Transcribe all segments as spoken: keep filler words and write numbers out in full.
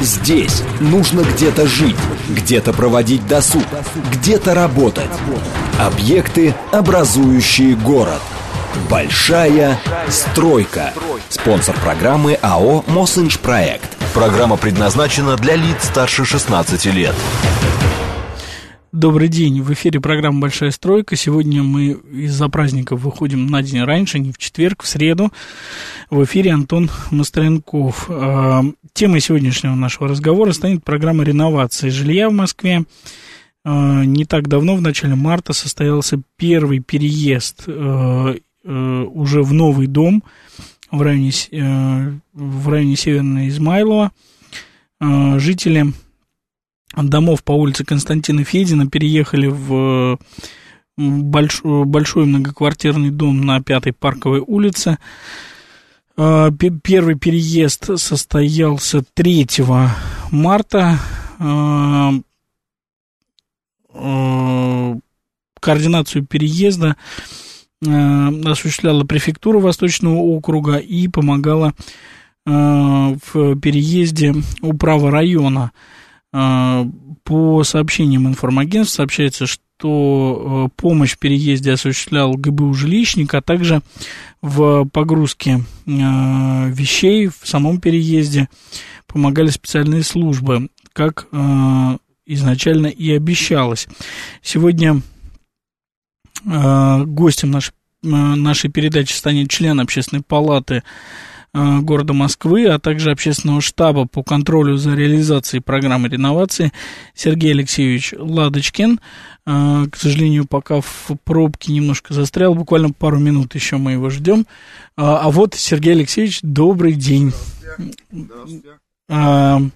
Здесь нужно где-то жить, где-то проводить досуг, где-то работать. Объекты, образующие город. Большая стройка. Спонсор программы АО «Мосинжпроект». Программа предназначена для лиц старше шестнадцати лет. Добрый день, в эфире программа «Большая стройка». Сегодня мы из-за праздников выходим на день раньше, не в четверг, в среду. В эфире Антон Мастренков. Темой сегодняшнего нашего разговора станет программа реновации жилья в Москве. Не так давно, в начале марта, состоялся первый переезд уже в новый дом в районе, в районе Северного Измайлова. Жители домов по улице Константина Федина переехали в большой, большой многоквартирный дом на Пятой Парковой улице. Первый переезд состоялся третьего марта. Координацию переезда осуществляла префектура Восточного округа и помогала в переезде управа района. По сообщениям информагентств сообщается, что помощь в переезде осуществлял ГБУ «Жилищник», а также в погрузке вещей в самом переезде помогали специальные службы, как изначально и обещалось. Сегодня гостем нашей, нашей передачи станет член Общественной палаты города Москвы, а также Общественного штаба по контролю за реализацией программы реновации Сергей Алексеевич Ладочкин. К сожалению, пока в пробке немножко застрял, буквально пару минут еще мы его ждем. А вот, Сергей Алексеевич, добрый день. Здравствуйте. Здравствуйте.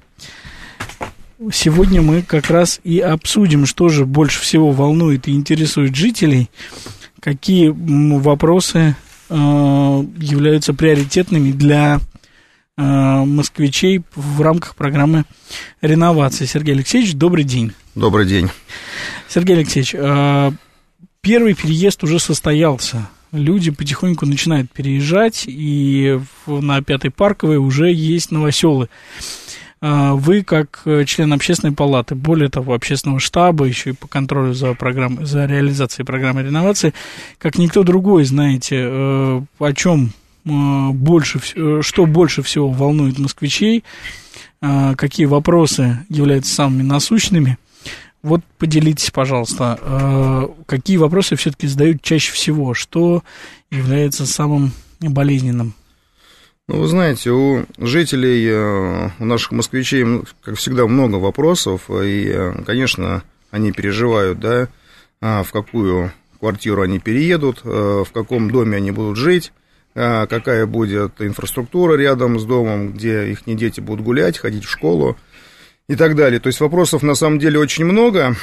Сегодня мы как раз и обсудим, что же больше всего волнует и интересует жителей, какие вопросы являются приоритетными для э, москвичей в рамках программы реновации. Сергей Алексеевич, добрый день. Добрый день. Сергей Алексеевич, э, первый переезд уже состоялся. Люди потихоньку начинают переезжать, и в, на Пятой Парковой уже есть новоселы. Вы, как член Общественной палаты, более того, Общественного штаба, еще и по контролю за, программой, за реализацией программы реновации, как никто другой, знаете, о чем больше, что больше всего волнует москвичей, какие вопросы являются самыми насущными. Вот поделитесь, пожалуйста, какие вопросы все-таки задают чаще всего, что является самым болезненным? Ну, вы знаете, у жителей, у наших москвичей, как всегда, много вопросов, и, конечно, они переживают, да, в какую квартиру они переедут, в каком доме они будут жить, какая будет инфраструктура рядом с домом, где их дети будут гулять, ходить в школу и так далее. То есть вопросов, на самом деле, очень много,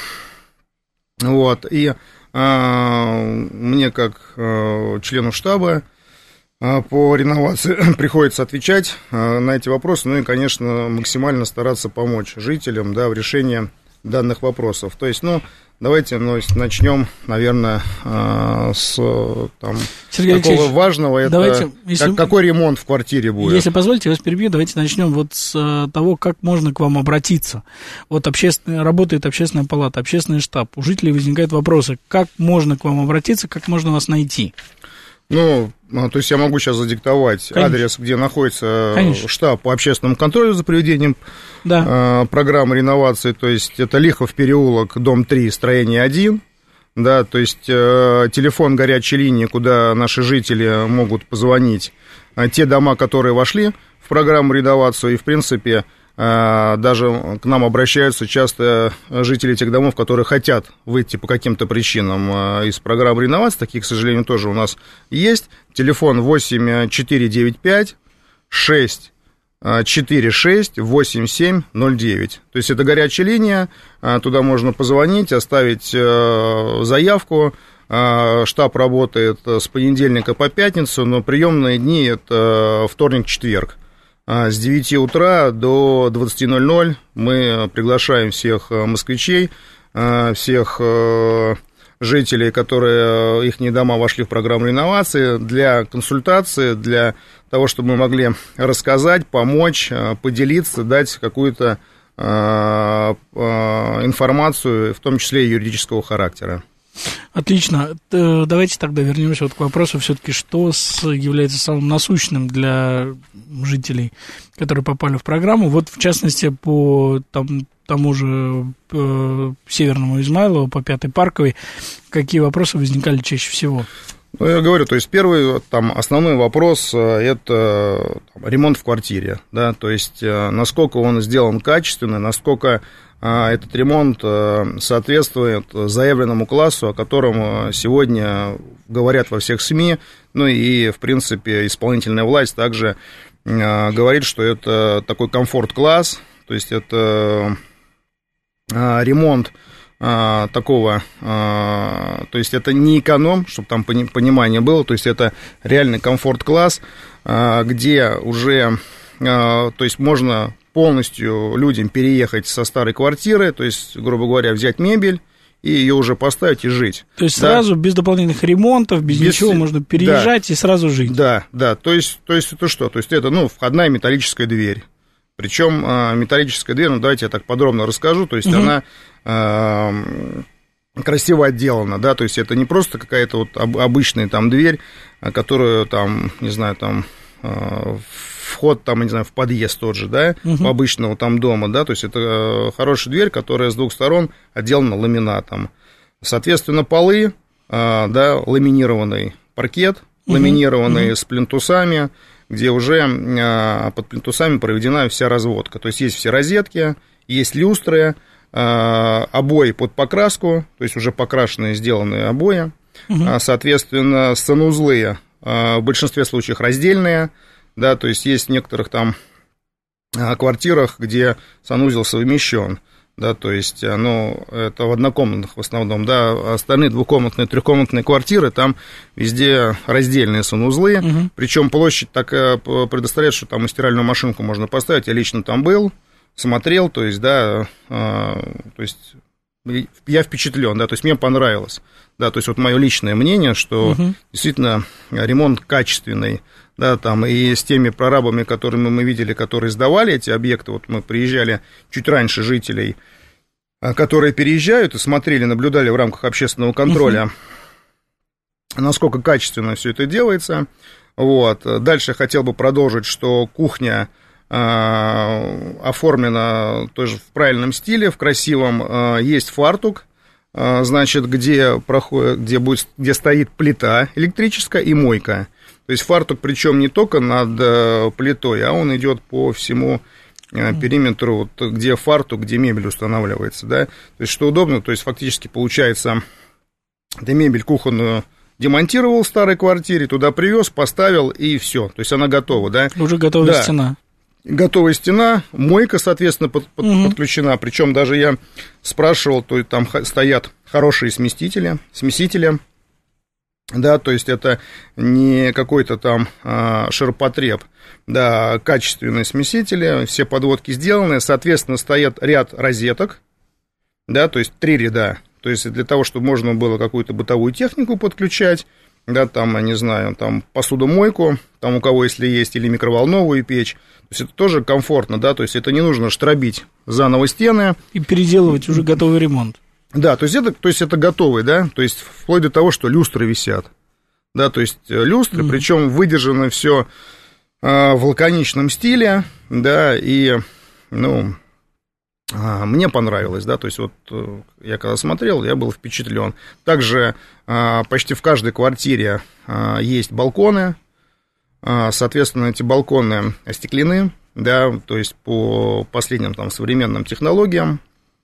вот, и мне, как члену штаба по реновации приходится отвечать на эти вопросы, ну и, конечно, максимально стараться помочь жителям, да, в решении данных вопросов. То есть, ну, давайте ну, начнем, наверное, с там, Сергей такого важного, давайте, это если, как, какой ремонт в квартире будет. Если позволите, я вас перебью, давайте начнем вот с того, как можно к вам обратиться. Вот общественная, работает Общественная палата, Общественный штаб, у жителей возникают вопросы, как можно к вам обратиться, как можно вас найти? Ну, то есть я могу сейчас задиктовать Конечно. адрес, где находится Конечно. штаб по общественному контролю за проведением да. э, программы реновации, то есть это Лихов переулок, дом три, строение один, да, то есть э, телефон горячей линии, куда наши жители могут позвонить, э, те дома, которые вошли в программу реновации, и, в принципе, даже к нам обращаются часто жители тех домов, которые хотят выйти по каким-то причинам из программы реновации. Такие, к сожалению, тоже у нас есть. Телефон восемь четыре девять пять шесть четыре шесть восемь семь ноль девять. То есть это горячая линия, туда можно позвонить, оставить заявку. Штаб работает с понедельника по пятницу, но приемные дни это вторник-четверг. С девяти утра до двадцати ноль-ноль мы приглашаем всех москвичей, всех жителей, которые, их дома вошли в программу реновации, для консультации, для того, чтобы мы могли рассказать, помочь, поделиться, дать какую-то информацию, в том числе и юридического характера. Отлично. Давайте тогда вернемся вот к вопросу все-таки, что является самым насущным для жителей, которые попали в программу. Вот, в частности, по там, тому же э, Северному Измайлову, по Пятой Парковой, какие вопросы возникали чаще всего? Ну, я говорю, то есть первый, там, основной вопрос – это там, ремонт в квартире, да, то есть насколько он сделан качественно, насколько а, этот ремонт а, соответствует заявленному классу, о котором сегодня говорят во всех СМИ, ну и, в принципе, исполнительная власть также а, говорит, что это такой комфорт-класс, то есть это а, ремонт А, такого, а, то есть это не эконом, чтобы там понимание было, то есть это реальный комфорт-класс, а, где уже, а, то есть можно полностью людям переехать со старой квартиры, то есть, грубо говоря, взять мебель и ее уже поставить и жить. То есть да? Сразу без дополнительных ремонтов, без, без ничего можно переезжать да. и сразу жить. Да, да, то есть, то есть это что? То есть это, ну, входная металлическая дверь. Причем металлическая дверь, ну, давайте я так подробно расскажу, то есть угу. она э, красиво отделана, да, то есть это не просто какая-то вот обычная там дверь, которую там, не знаю, там э, вход там, не знаю, в подъезд тот же, да, угу. обычного там дома, да, то есть это хорошая дверь, которая с двух сторон отделана ламинатом. Соответственно, полы, э, да, ламинированный паркет, угу. ламинированный угу. с плинтусами, где уже под плинтусами проведена вся разводка. То есть есть все розетки, есть люстры, обои под покраску, то есть уже покрашенные, сделанные обои. Угу. Соответственно, санузлы в большинстве случаев раздельные, да, то есть есть в некоторых там квартирах, где санузел совмещен. Да, то есть, ну, это в однокомнатных в основном, да, остальные двухкомнатные, трехкомнатные квартиры, там везде раздельные санузлы, угу. причем площадь такая предоставляет, что там и стиральную машинку можно поставить, я лично там был, смотрел, то есть, да, то есть, я впечатлен, да, то есть, мне понравилось, да, то есть, вот мое личное мнение, что угу. действительно ремонт качественный, да, там, и с теми прорабами, которыми мы видели, которые сдавали эти объекты, вот мы приезжали чуть раньше жителей, которые переезжают и смотрели, наблюдали в рамках общественного контроля, uh-huh. насколько качественно все это делается. Вот. Дальше я хотел бы продолжить, что кухня э, оформлена тоже в правильном стиле, в красивом, э, есть фартук, э, значит, где, проходит, где, будет, где стоит плита электрическая и мойка. То есть фартук, причем не только над плитой, а он идет по всему периметру, вот, где фартук, где мебель устанавливается, да. То есть что удобно, то есть фактически получается, ты мебель кухонную демонтировал в старой квартире, туда привез, поставил и все. То есть она готова, да. Уже готовая да. стена. Готовая стена, мойка, соответственно, под, под, угу. подключена. Причем даже я спрашивал, то есть там стоят хорошие смесители, смесители. Да, то есть это не какой-то там а, ширпотреб, да, качественные смесители, все подводки сделаны, соответственно, стоят ряд розеток, да, то есть три ряда, то есть для того, чтобы можно было какую-то бытовую технику подключать, да, там, я не знаю, там посудомойку, там у кого если есть, или микроволновую печь, то есть это тоже комфортно, да, то есть это не нужно штробить заново стены. И переделывать уже готовый ремонт. Да, то есть это, то есть это готовый, да, то есть вплоть до того, что люстры висят, да, то есть люстры, mm-hmm. причем выдержано все э, в лаконичном стиле, да, и, ну, э, мне понравилось, да, то есть вот э, я когда смотрел, я был впечатлен. Также э, почти в каждой квартире э, есть балконы, э, соответственно, эти балконы остеклены, да, то есть по последним там современным технологиям.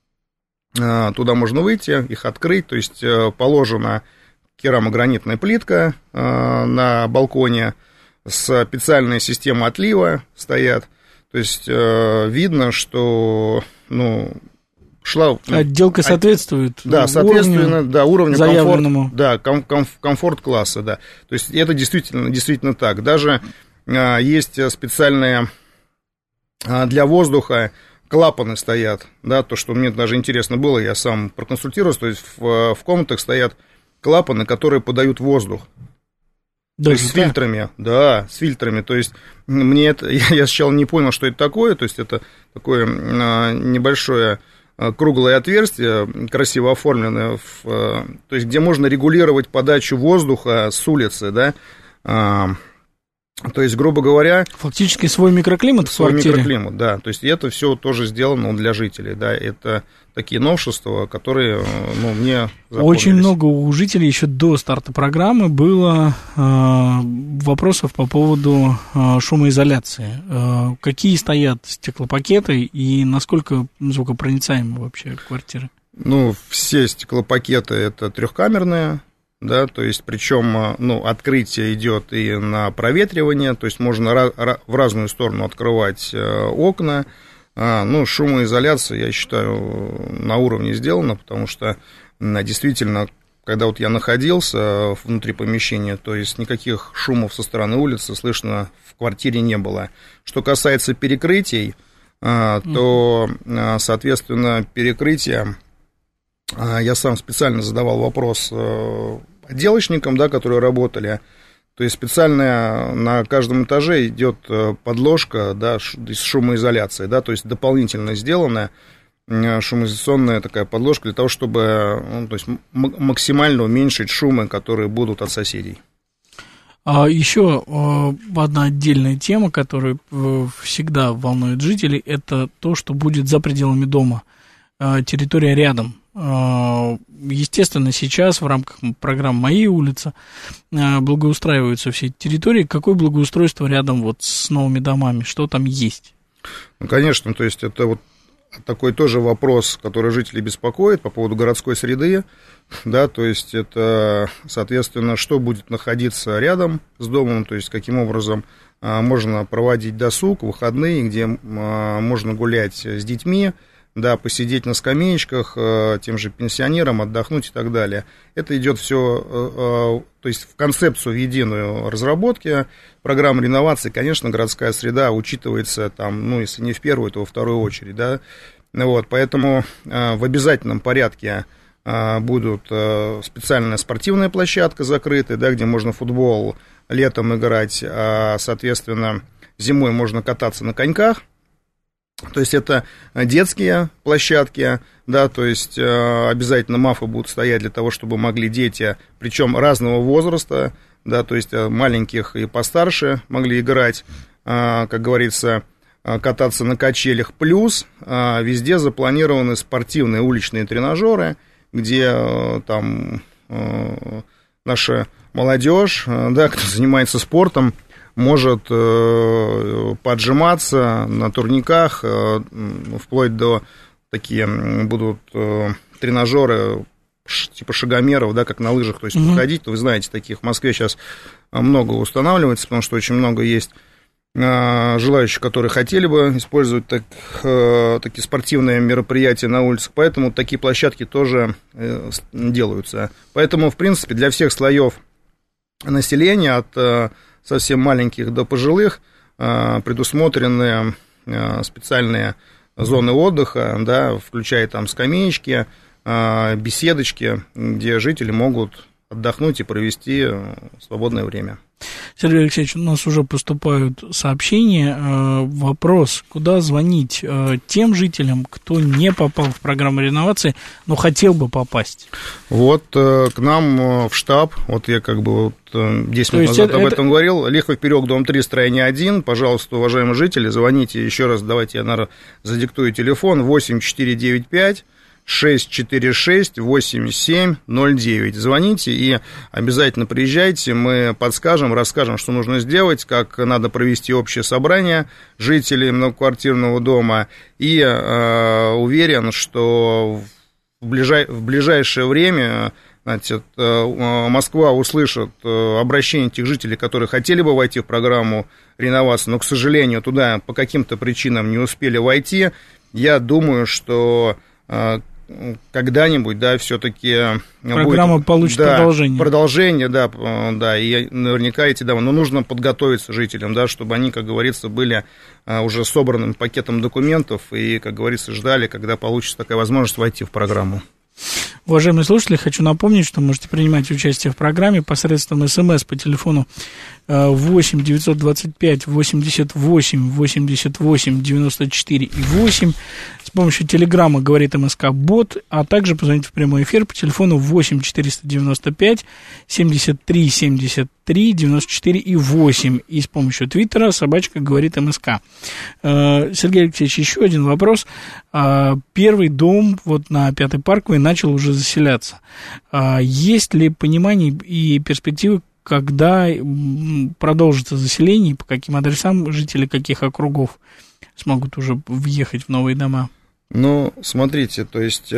Туда можно выйти, их открыть, то есть положена керамогранитная плитка на балконе, специальная система отлива стоят, то есть видно, что, ну, шла... Отделка соответствует да, соответственно, да, уровню заявленному. Комфорт, да, ком- ком- комфорт-класса, да, то есть это действительно, действительно так, даже есть специальные для воздуха клапаны стоят, да, то, что мне даже интересно было, я сам проконсультировался, то есть в, в комнатах стоят клапаны, которые подают воздух. Да, то есть с фильтрами, да, с фильтрами, то есть мне это, я, я сначала не понял, что это такое, то есть это такое а, небольшое а, круглое отверстие, красиво оформленное, в, а, то есть где можно регулировать подачу воздуха с улицы, да, а, то есть, грубо говоря... Фактически свой микроклимат в свой квартире. Свой микроклимат, да, то есть это все тоже сделано для жителей, да, это такие новшества, которые, ну, мне запомнились. Очень много у жителей еще до старта программы было э, вопросов по поводу э, шумоизоляции. Э, какие стоят стеклопакеты и насколько звукопроницаемы вообще квартиры? Ну, все стеклопакеты это трехкамерные, да, то есть, причем, ну, открытие идет и на проветривание, то есть можно в разную сторону открывать окна. Ну, шумоизоляция, я считаю, на уровне сделана, потому что действительно, когда вот я находился внутри помещения, то есть никаких шумов со стороны улицы слышно в квартире не было. Что касается перекрытий, то, соответственно, перекрытие, я сам специально задавал вопрос отделочникам, да, которые работали. То есть специально на каждом этаже идет подложка, да, с шумоизоляцией, да, то есть дополнительно сделанная шумоизоляционная такая подложка для того, чтобы, ну, то есть максимально уменьшить шумы, которые будут от соседей. А еще одна отдельная тема, которая всегда волнует жителей, это то, что будет за пределами дома, территория рядом. Естественно, сейчас в рамках программы «Мои улицы» благоустраиваются все территории. Какое благоустройство рядом вот с новыми домами? Что там есть? Ну, конечно, то есть это вот такой тоже вопрос, который жителей беспокоит по поводу городской среды, да, то есть это, соответственно, что будет находиться рядом с домом, то есть каким образом можно проводить досуг, выходные, где можно гулять с детьми, да, посидеть на скамеечках, тем же пенсионерам, отдохнуть и так далее. Это идет все, то есть в концепцию, в единую разработки программы реновации, конечно, городская среда учитывается там, ну, если не в первую, то во вторую очередь, да, вот, поэтому в обязательном порядке будут специальная спортивная площадка закрытая, да, где можно футбол летом играть, а, соответственно, зимой можно кататься на коньках. То есть это детские площадки, да, то есть э, обязательно мафы будут стоять для того, чтобы могли дети, причем разного возраста, да, то есть маленьких и постарше могли играть, э, как говорится, кататься на качелях. Плюс э, везде запланированы спортивные уличные тренажеры, где э, там э, наша молодежь, э, да, кто занимается спортом, может э, поджиматься на турниках, э, вплоть до такие будут э, тренажеры ш, типа шагомеров, да, как на лыжах, то есть mm-hmm. походить, вы знаете, таких в Москве сейчас много устанавливается, потому что очень много есть э, желающих, которые хотели бы использовать так, э, такие спортивные мероприятия на улицах, поэтому такие площадки тоже э, делаются. Поэтому, в принципе, для всех слоев населения, от э, совсем маленьких до пожилых, предусмотрены специальные зоны отдыха, да, включая там скамеечки, беседочки, где жители могут отдохнуть и провести свободное время. Сергей Алексеевич, у нас уже поступают сообщения. Вопрос, куда звонить тем жителям, кто не попал в программу реновации, но хотел бы попасть? Вот к нам в штаб, вот я как бы вот десять минут назад это, об этом это... говорил, Лихов переулок, дом три, строение один. Пожалуйста, уважаемые жители, звоните еще раз, давайте я, наверное, задиктую телефон восемь четыре девять пять шесть четыре шесть восемь семь ноль девять. Звоните и обязательно приезжайте, мы подскажем, расскажем, что нужно сделать, как надо провести общее собрание жителей многоквартирного дома. И э, уверен, что в, ближай, в ближайшее время, значит, э, Москва услышит э, обращение тех жителей, которые хотели бы войти в программу реновации, но, к сожалению, туда по каким-то причинам не успели войти. Я думаю, что э, когда-нибудь, да, все-таки программа будет, получит да, продолжение. Продолжение, да, да, и наверняка эти дома, но нужно подготовиться жителям, да, чтобы они, как говорится, были уже собранным пакетом документов и, как говорится, ждали, когда получится такая возможность войти в программу. Уважаемые слушатели, хочу напомнить, что можете принимать участие в программе посредством СМС по телефону восемь девятьсот двадцать пять восемьдесят восемь восемьдесят восемь девяносто четыре и восемь, с помощью телеграмма «Говорит МСК Бот», а также позвонить в прямой эфир по телефону восемь четыреста девяносто пять семьдесят три семьдесят три девяносто четыре и восемь, и с помощью твиттера «Собачка говорит МСК». Сергей Алексеевич, еще один вопрос. Первый дом вот на Пятой Парковой начал уже заселяться. Есть ли понимание и перспективы, когда продолжится заселение, и по каким адресам жители каких округов смогут уже въехать в новые дома? Ну, смотрите, то есть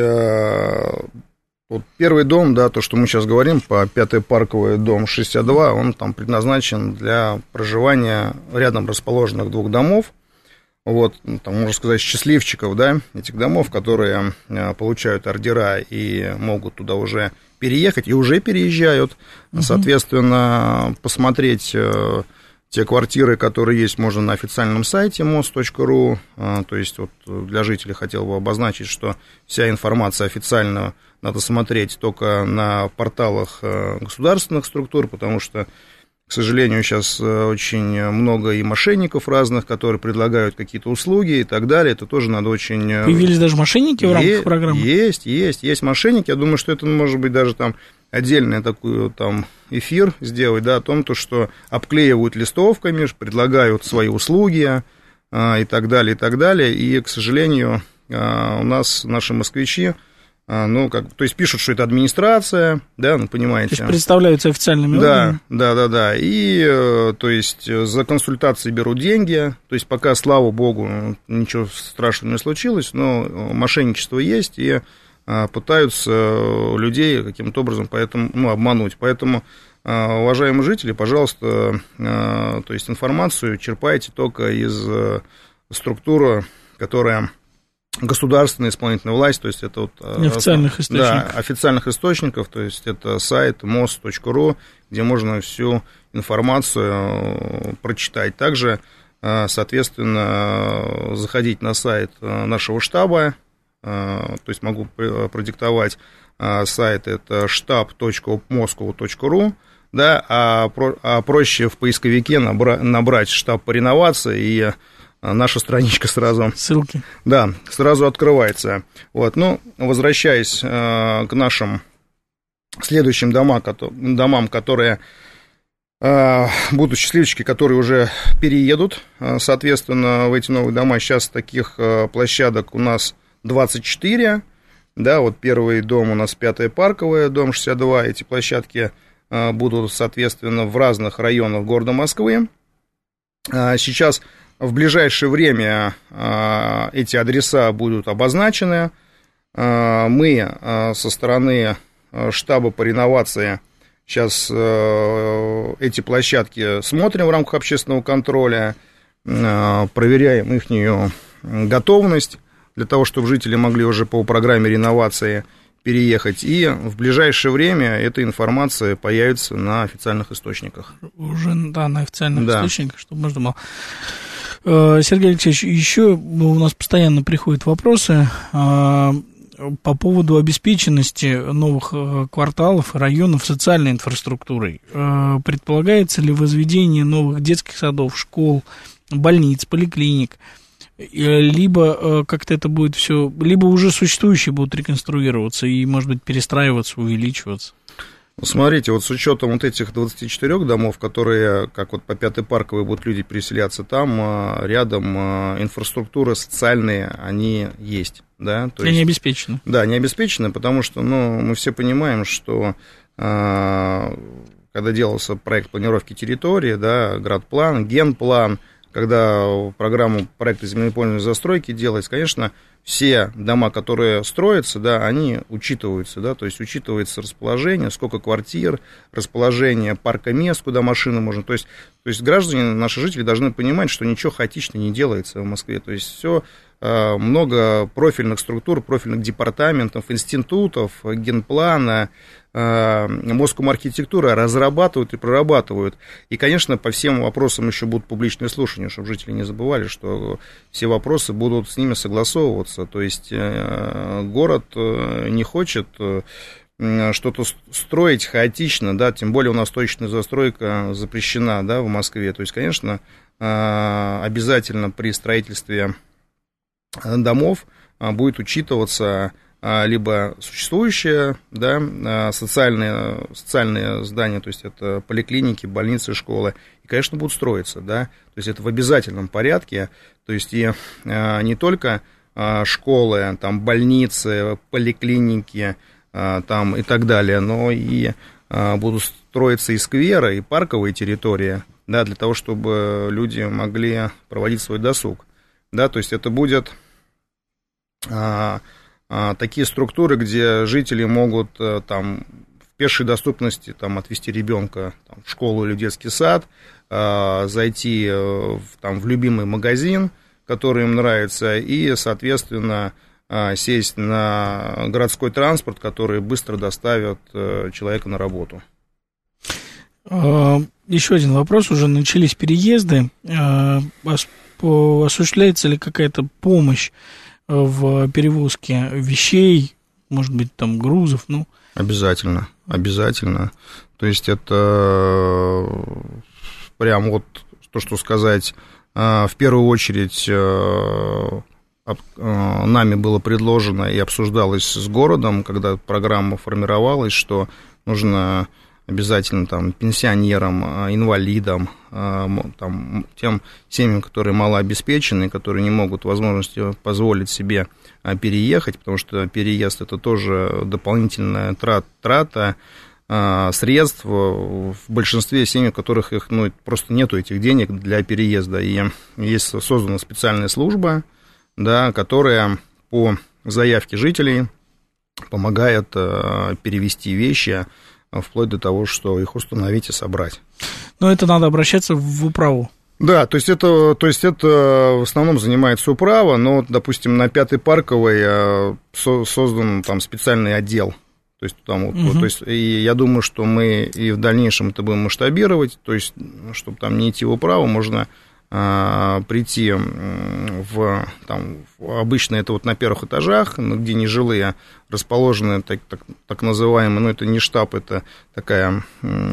вот первый дом, да, то, что мы сейчас говорим, по Пятой Парковой, дом шестьдесят два, он там предназначен для проживания рядом расположенных двух домов. Вот, там, можно сказать, счастливчиков, да, этих домов, которые получают ордера и могут туда уже переехать, и уже переезжают. Uh-huh. Соответственно, посмотреть э, те квартиры, которые есть, можно на официальном сайте мост точка ру. Э, то есть, вот для жителей хотел бы обозначить, что вся информация официальная надо смотреть только на порталах э, государственных структур, потому что, к сожалению, сейчас очень много и мошенников разных, которые предлагают какие-то услуги и так далее. Это тоже надо очень... Появились даже мошенники в рамках программы? Есть, есть, есть мошенники. Я думаю, что это может быть даже там отдельный такой там эфир сделать, да, о том, то, что обклеивают листовками, предлагают свои услуги а, и так далее, и так далее. И, к сожалению, а, у нас наши москвичи, ну, как, то есть пишут, что это администрация, да, ну, понимаете. То есть представляются официальными да, органами? Да, да, да, и, то есть, за консультации берут деньги, то есть, пока, слава богу, ничего страшного не случилось, но мошенничество есть, и пытаются людей каким-то образом поэтому, ну, обмануть, поэтому, уважаемые жители, пожалуйста, то есть, информацию черпайте только из структуры, которая... Государственная исполнительная власть, то есть это вот... Официальных источников. Да, официальных источников, то есть это сайт мост точка ру, где можно всю информацию прочитать. Также, соответственно, заходить на сайт нашего штаба, то есть могу продиктовать сайт, это штаб точка москва точка ру, да, а, про, а проще в поисковике набра, набрать штаб по реновации, и наша страничка сразу... Ссылки. Да, сразу открывается. Вот, ну, возвращаясь э, к нашим следующим дома, ко- домам, которые э, будут счастливчики, которые уже переедут, э, соответственно, в эти новые дома. Сейчас таких э, площадок у нас двадцать четыре, да, вот первый дом у нас Пятая Парковая, дом шестьдесят два, эти площадки э, будут, соответственно, в разных районах города Москвы. Э, сейчас... В ближайшее время э, эти адреса будут обозначены. Э, мы э, со стороны штаба по реновации сейчас э, эти площадки смотрим в рамках общественного контроля, э, проверяем их готовность для того, чтобы жители могли уже по программе реновации переехать. И в ближайшее время эта информация появится на официальных источниках. Уже, да, на официальных да. источниках, чтобы можно было... Сергей Алексеевич, еще у нас постоянно приходят вопросы по поводу обеспеченности новых кварталов и районов социальной инфраструктурой. Предполагается ли возведение новых детских садов, школ, больниц, поликлиник, либо как-то это будет все, либо уже существующие будут реконструироваться и, может быть, перестраиваться, увеличиваться? Смотрите, вот с учетом вот этих двадцати четырёх домов, которые, как вот по Пятой Парковой будут люди переселяться, там рядом инфраструктура социальная, они есть, да. То есть, не обеспечены. Да, не обеспечены, потому что, ну, мы все понимаем, что когда делался проект планировки территории, да, градплан, генплан, когда программу проекта землепольной застройки делается, конечно, все дома, которые строятся, да, они учитываются, да, то есть учитывается расположение, сколько квартир, расположение парка мест, куда машины можно, то есть, то есть граждане, наши жители должны понимать, что ничего хаотично не делается в Москве, то есть все много профильных структур, профильных департаментов, институтов, генплана, Москомархитектура разрабатывают и прорабатывают. И, конечно, по всем вопросам еще будут публичные слушания, чтобы жители не забывали, что все вопросы будут с ними согласовываться. То есть город не хочет что-то строить хаотично, да, тем более у нас точечная застройка запрещена, да, в Москве. То есть, конечно, обязательно при строительстве домов будет учитываться либо существующие, да, социальные, социальные здания, то есть это поликлиники, больницы, школы, и, конечно, будут строиться, да, то есть это в обязательном порядке, то есть и не только школы, там, больницы, поликлиники, там, и так далее, но и будут строиться и скверы, и парковые территории, да, для того, чтобы люди могли проводить свой досуг, да, то есть это будет такие структуры, где жители могут там в пешей доступности там отвезти ребенка там, в школу или в детский сад, зайти в, там, в любимый магазин, который им нравится, и, соответственно, сесть на городской транспорт, который быстро доставит человека на работу. Еще один вопрос. Уже начались переезды. Осуществляется ли какая-то помощь в перевозке вещей, может быть, там, грузов, ну? Обязательно, обязательно. То есть это прям вот то, что сказать, в первую очередь нами было предложено и обсуждалось с городом, когда программа формировалась, что нужно обязательно там пенсионерам, инвалидам, там, тем семьям, которые малообеспечены, которые не могут возможности позволить себе переехать, потому что переезд это тоже дополнительная трат, трата средств в большинстве семей, у которых их, ну, просто нету этих денег для переезда. И есть создана специальная служба, да, которая по заявке жителей помогает перевести вещи, вплоть до того, что их установить и собрать. Но это надо обращаться в управу. Да, то есть это, то есть это в основном занимается управа, но, допустим, на Пятой Парковой создан там специальный отдел. То есть, там, угу. то есть, и я думаю, что мы и в дальнейшем это будем масштабировать, то есть, чтобы там не идти в управу, можно а, прийти в, там, обычно это вот на первых этажах, где нежилые расположены так, так, так называемые, ну, это не штаб, это такая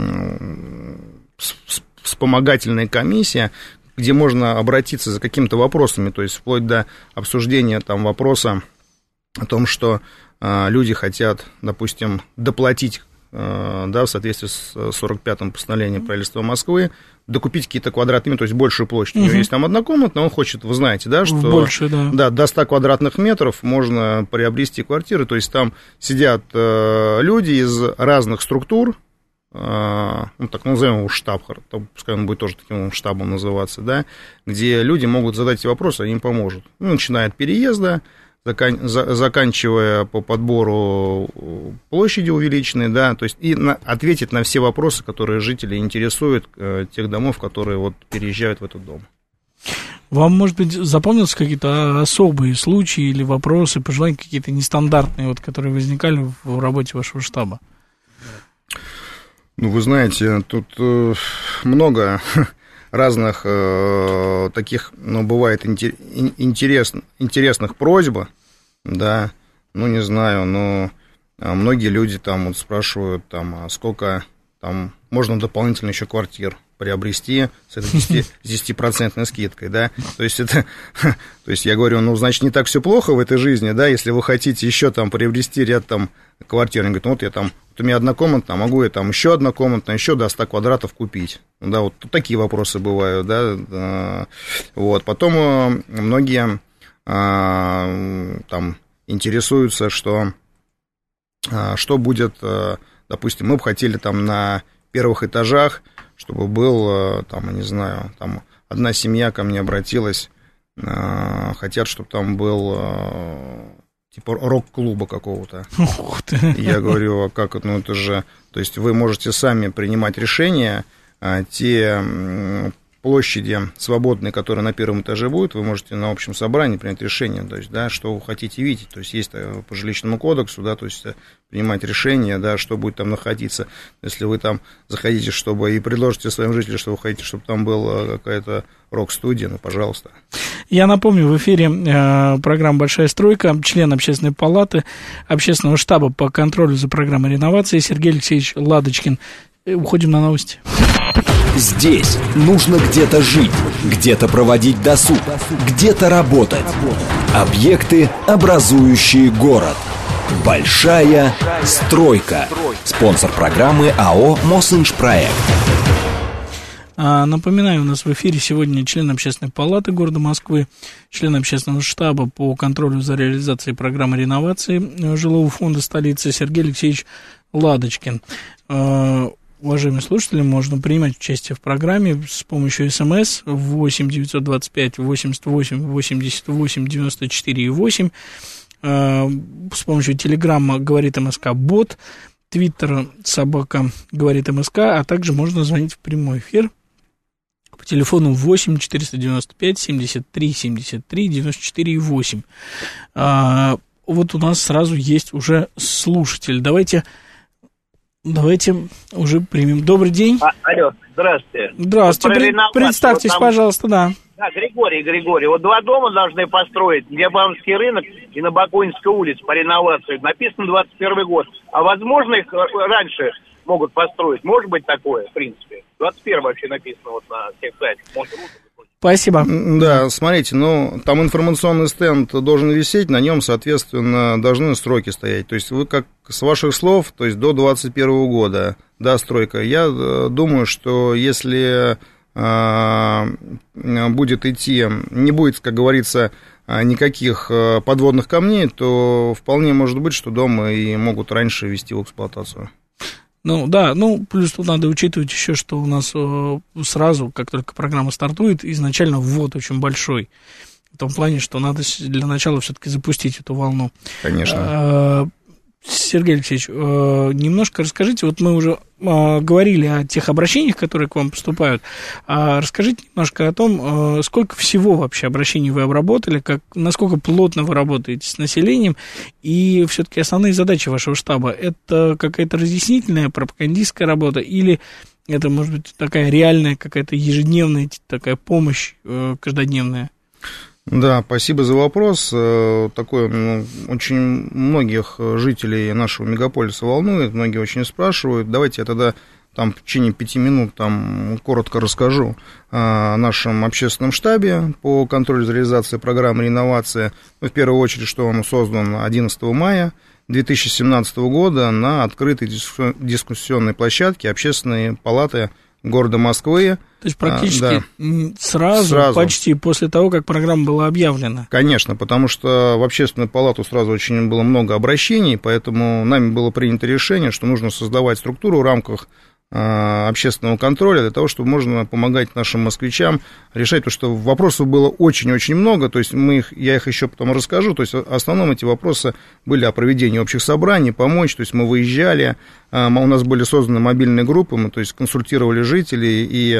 вспомогательная комиссия, где можно обратиться за какими-то вопросами, то есть, вплоть до обсуждения там вопроса о том, что люди хотят, допустим, доплатить, да, в соответствии с сорок пятым постановлением правительства Москвы, докупить какие-то квадратные метры, то есть большую площадь. У него есть там однокомнатная, он хочет, вы знаете, да, что больше, да. Да, до ста квадратных метров можно приобрести квартиры, то есть там сидят люди из разных структур, ну, так назовем его штаб, пускай он будет тоже таким штабом называться, да, где люди могут задать эти вопросы, они им поможет. Ну, начиная от переезда, заканчивая по подбору площади увеличенной, да, то есть и на, ответить на все вопросы, которые жителей интересуют, э, тех домов, которые вот переезжают в этот дом. Вам, может быть, запомнились какие-то особые случаи или вопросы, пожелания какие-то нестандартные, вот, которые возникали в работе вашего штаба? Ну, вы знаете, тут э, много разных э, таких, ну, бывает интерес, интересных просьб, да, ну, не знаю, но многие люди там вот спрашивают, там, а сколько там можно дополнительно еще квартир приобрести с этой десятипроцентной скидкой, да, то есть это, то есть я говорю, ну, значит, не так все плохо в этой жизни, да, если вы хотите еще там приобрести ряд там квартир, они говорят, ну, вот я там, вот у меня однокомнатная, могу я там еще однокомнатная, еще до ста квадратов купить, да, вот такие вопросы бывают, да, вот, потом многие там интересуются, что, что будет, допустим, мы бы хотели там на первых этажах, чтобы был, там, я не знаю, там одна семья ко мне обратилась, хотят, чтобы там был типа рок-клуба какого-то. Я говорю, а как это, ну это же, то есть вы можете сами принимать решения, те площади свободной, которая на первом этаже будет, вы можете на общем собрании принять решение, то есть, да, что вы хотите видеть, то есть есть по жилищному кодексу, да, то есть принимать решение, да, что будет там находиться, если вы там захотите, чтобы и предложите своим жителям, что вы хотите, чтобы там была какая-то рок-студия, ну, пожалуйста. Я напомню, в эфире э, программа «Большая стройка», член Общественной палаты, Общественного штаба по контролю за программой реновации Сергей Алексеевич Ладочкин. Уходим на новости. Здесь нужно где-то жить, где-то проводить досуг, где-то работать. Объекты, образующие город. Большая стройка. Спонсор программы АО «Мосинжпроект». Напоминаю, у нас в эфире сегодня член Общественной палаты города Москвы, член Общественного штаба по контролю за реализацией программы реновации жилого фонда столицы Сергей Алексеевич Ладочкин. Уважаемые слушатели, можно принимать участие в программе с помощью СМС восемь девятьсот двадцать пять восемьдесят восемь восемьдесят восемь девяносто четыре восемь, с помощью телеграмма «Говорит МСК Бот», твиттер собака «Говорит МСК», а также можно звонить в прямой эфир по телефону восемь четыреста девяносто пять семьдесят три семьдесят три девяносто четыре восемь. Вот у нас сразу есть уже слушатель. Давайте... Давайте уже примем. Добрый день. А, алло, здравствуйте. Здравствуйте. Вот представьтесь, вот там... пожалуйста, да. Да, Григорий, Григорий. Вот два дома должны построить. Небамский рынок и на Бакунинской улице по реновации. Написано двадцать первый год. А возможно, их раньше могут построить? Может быть такое, в принципе? двадцать первый вообще написано вот на всех сайтах. Может, спасибо. Да, смотрите, ну, там информационный стенд должен висеть, на нем, соответственно, должны сроки стоять. То есть вы, как с ваших слов, то есть до двадцать первого года, да, стройка. Я думаю, что если а, будет идти, не будет, как говорится, никаких подводных камней, то вполне может быть, что дома и могут раньше ввести в эксплуатацию. Ну, да, ну, плюс тут надо учитывать еще, что у нас э, сразу, как только программа стартует, изначально ввод очень большой. В том плане, что надо для начала все-таки запустить эту волну. Конечно. Э, Сергей Алексеевич, э, немножко расскажите, вот мы уже э, говорили о тех обращениях, которые к вам поступают, а расскажите немножко о том, э, сколько всего вообще обращений вы обработали, как, насколько плотно вы работаете с населением, и все-таки основные задачи вашего штаба, это какая-то разъяснительная, пропагандистская работа, или это, может быть, такая реальная какая-то ежедневная такая помощь э, каждодневная? Да, спасибо за вопрос. Такой, ну, очень многих жителей нашего мегаполиса волнует, многие очень спрашивают. Давайте я тогда там в течение пяти минут там коротко расскажу о нашем общественном штабе по контролю за реализацией программы реновации. Ну, в первую очередь, что он создан одиннадцатого мая две тысячи семнадцатого года на открытой дискуссионной площадке Общественной палаты города Москвы. То есть практически а, да. сразу, сразу, почти после того, как программа была объявлена. Конечно, потому что в Общественную палату сразу очень было много обращений, поэтому нами было принято решение, что нужно создавать структуру в рамках а, общественного контроля для того, чтобы можно помогать нашим москвичам решать, потому что вопросов было очень-очень много, то есть мы их, я их еще потом расскажу, то есть в основном эти вопросы были о проведении общих собраний, помочь, то есть мы выезжали, а, у нас были созданы мобильные группы, мы, то есть консультировали жителей, и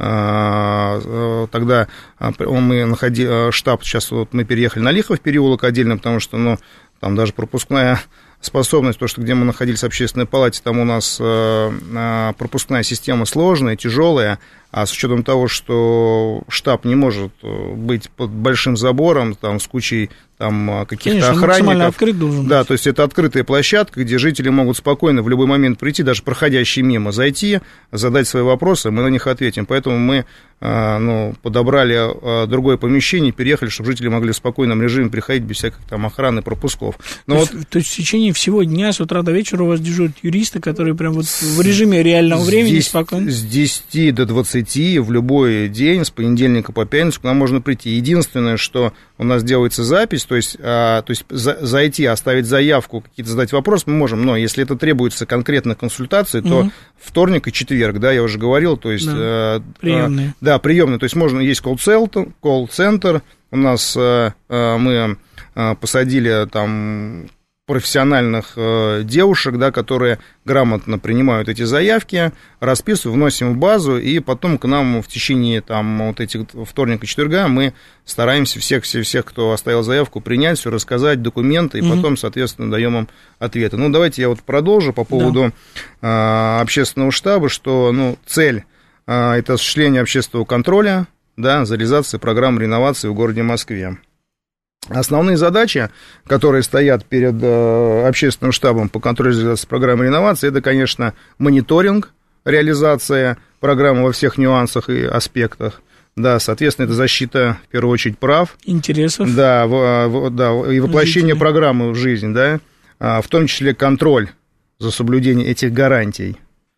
а, тогда мы находили штаб, сейчас вот мы переехали на Лихов переулок отдельно, потому что, ну, там даже пропускная способность, то, что где мы находились в общественной палате, там у нас пропускная система сложная, тяжелая, а с учетом того, что штаб не может быть под большим забором, там, с кучей там, каких-то охранников. Открыт должен да, быть. То есть это открытая площадка, где жители могут спокойно в любой момент прийти, даже проходящие мимо, зайти, задать свои вопросы, мы на них ответим. Поэтому мы ну, подобрали другое помещение, переехали, чтобы жители могли в спокойном режиме приходить без всяких там охраны, пропусков. Но то, вот... есть, то есть в течение всего дня, с утра до вечера у вас дежурят юристы, которые прям вот в режиме реального времени спокойно? С десяти до двадцати в любой день, с понедельника по пятницу к нам можно прийти. Единственное, что у нас делается запись, то есть, а, то есть за, зайти, оставить заявку, какие-то задать вопросы мы можем, но если это требуется конкретно консультации, то угу. вторник и четверг, да, я уже говорил, то есть... Да, приемные. А, да, приемные, то есть можно, есть колл-центр, колл-центр, у нас а, мы а, посадили там... профессиональных э, девушек, да, которые грамотно принимают эти заявки, расписываем, вносим в базу, и потом к нам в течение там, вот этих вторника, четверга мы стараемся всех, всех, всех, кто оставил заявку, принять, все рассказать, документы, и mm-hmm. потом, соответственно, даем им ответы. Ну, давайте я вот продолжу по поводу да. э, общественного штаба, что ну, цель э, – это осуществление общественного контроля, да, за реализацией программ реновации в городе Москве. Основные задачи, которые стоят перед э, общественным штабом по контролю реализации программы реновации, это, конечно, мониторинг реализации программы во всех нюансах и аспектах. Да, соответственно, это защита, в первую очередь, прав. Интересов. Да, в, в, да и воплощение Жители. программы в жизнь, да, а, в том числе контроль за соблюдением этих гарантий.